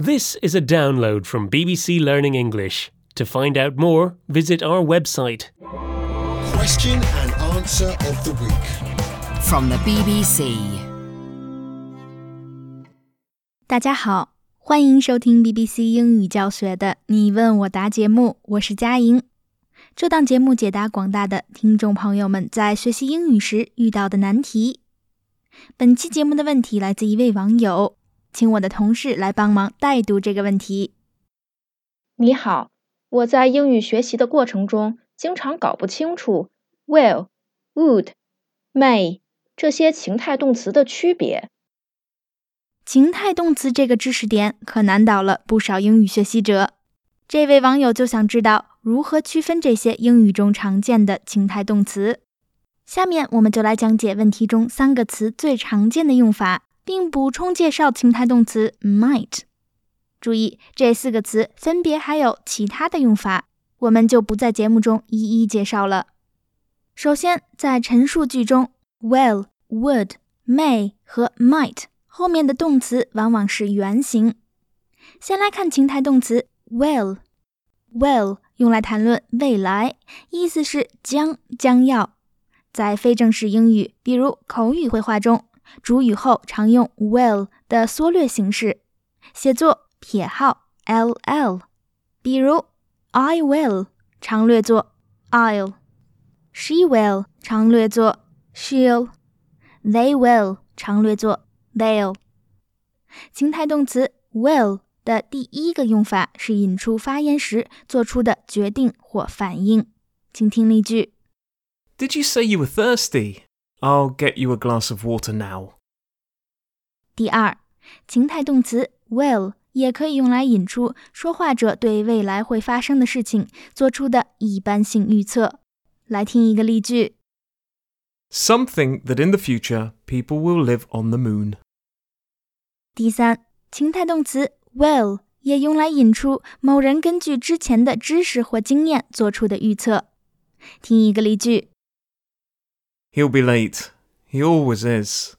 This is a download from BBC Learning English. To find out more, visit our website. Question and answer of the week. From the BBC. 大家好，欢迎收听 BBC 英语教学的你问我答节目，我是佳莹。这档节目解答广大的听众朋友们在学习英语时遇到的难题。本期节目的问题来自一位网友，请我的同事来帮忙代读这个问题。 你好，我在英语学习的过程中经常搞不清楚 will, would, may 这些情态动词的区别。 情态动词这个知识点可难倒了不少英语学习者。这位网友就想知道如何区分这些英语中常见的情态动词。下面我们就来讲解问题中3个词最常见的用法，并补充介绍情态动词 might。 注意，这4个词分别还有其他的用法，我们就不在节目中一一介绍了。首先，在陈述句中 will, would, may 和 might 后面的动词往往是原形。先来看情态动词 will。 will 用来谈论未来，意思是将要。在非正式英语，比如口语会话中，主语后常用 will 的缩略形式，写作撇号 ll。 比如 I will 常略作 I'll， She will 常略作 She'll， They will 常略作 They'll。 情态动词 will 的第一个用法是引出发言时做出的决定或反应。请听例句。 Did you say you were thirsty? I'll get you a glass of water now. 第二，情态动词 will 也可以用来引出说话者对未来会发生的事情做出的一般性预测。来听一个例句。 Something that in the future people will live on the moon. 第三，情态动词 will 也用来引出某人根据之前的知识或经验做出的预测。听一个例句。 He'll be late. He always is.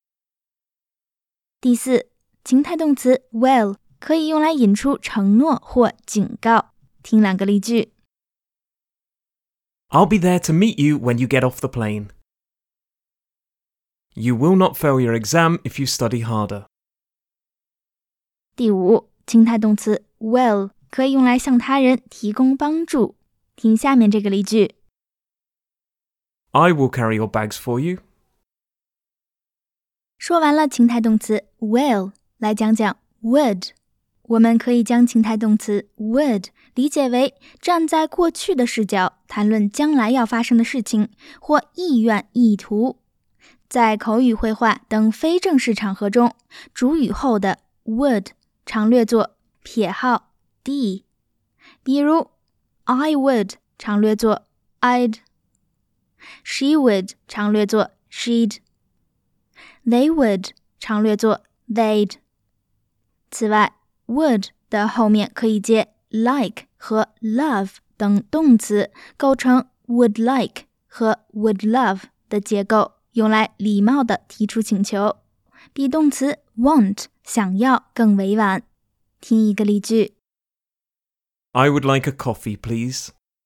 第四，情态动词 will 可以用来引出承诺或警告。听2个例句。 I'll be there to meet you when you get off the plane. You will not fail your exam if you study harder. 第五，情态动词 will 可以用来向他人提供帮助。听下面这个例句。 I will carry your bags for you. 说完了情态动词 will， 来讲讲 would。 我们可以将情态动词 would 理解为站在过去的视角谈论将来要发生的事情，或意愿、意图。在口语会话等非正式场合中，主语后的 would 常略作撇号 d。 比如 I would 常略作 I'd， She would 常略作 She'd， They would 常略作 They'd。 此外， would 的后面可以接 like 和 love 等动词，构成 would like 和 would love 的结构，用来礼貌地提出请求，比动词 want 想要更委婉。听一个例句。 I would like a coffee, please.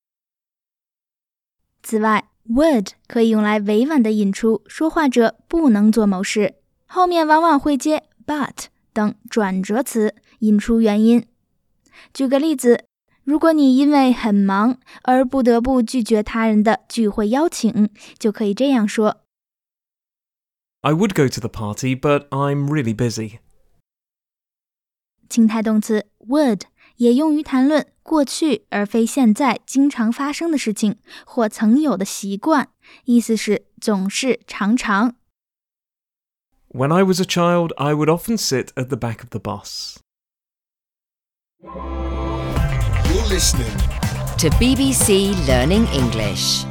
此外， would 可以用来委婉地引出说话者不能做某事，后面往往会接 but 等转折词引出原因。举个例子，如果你因为很忙而不得不拒绝他人的聚会邀请，就可以这样说。 I would go to the party, but I'm really busy. 情态动词 would 也用于谈论过去而非现在经常发生的事情，或曾有的习惯，意思是总是、常常。 When I was a child, I would often sit at the back of the bus. You're listening To BBC Learning English.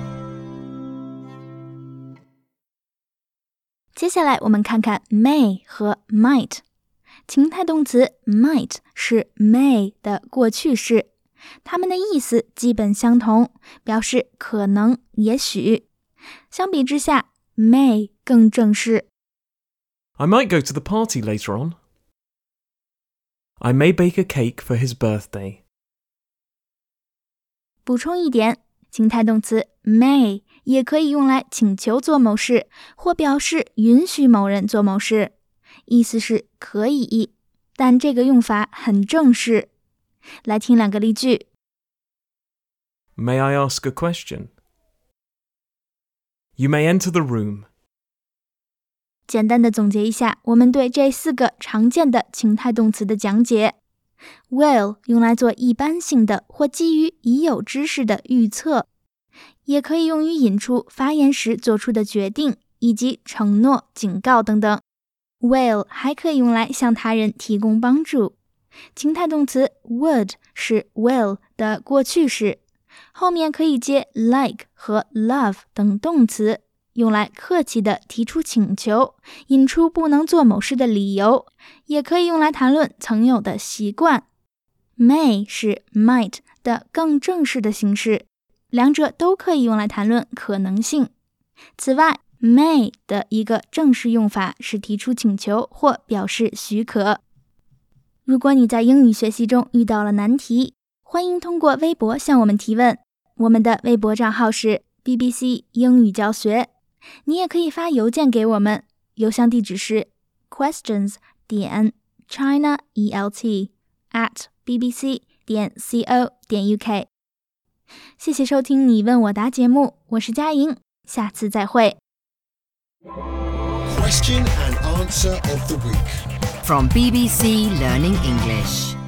接下来我们看看 may 和 might。 情态动词 might 是 may 的过去式，它们的意思基本相同，表示可能、也许。相比之下， may 更正式。 I might go to the party later on. I may bake a cake for his birthday. 补充一点，情态动词 may 也可以用来请求做某事，或表示允许某人做某事，意思是可以，但这个用法很正式。来听两个例句。 May I ask a question? You may enter the room. 简单的总结一下我们对这4个常见的情态动词的讲解。Will 用来做一般性的或基于已有知识的预测，也可以用于引出发言时做出的决定，以及承诺、警告等等。Will 还可以用来向他人提供帮助。情态动词 would 是 will 的过去式，后面可以接 like 和 love 等动词，用来客气地提出请求，引出不能做某事的理由，也可以用来谈论曾有的习惯。May 是 might 的更正式的形式，两者都可以用来谈论可能性。此外， may 的一个正式用法是提出请求或表示许可。如果你在英语学习中遇到了难题，欢迎通过微博向我们提问，我们的微博账号是 BBC 英语教学。你也可以发邮件给我们，邮箱地址是 questions.china@bbc.co.uk。 谢谢收听你问我答节目，我是佳莹，下次再会。 Question and answer of the week. From BBC Learning English.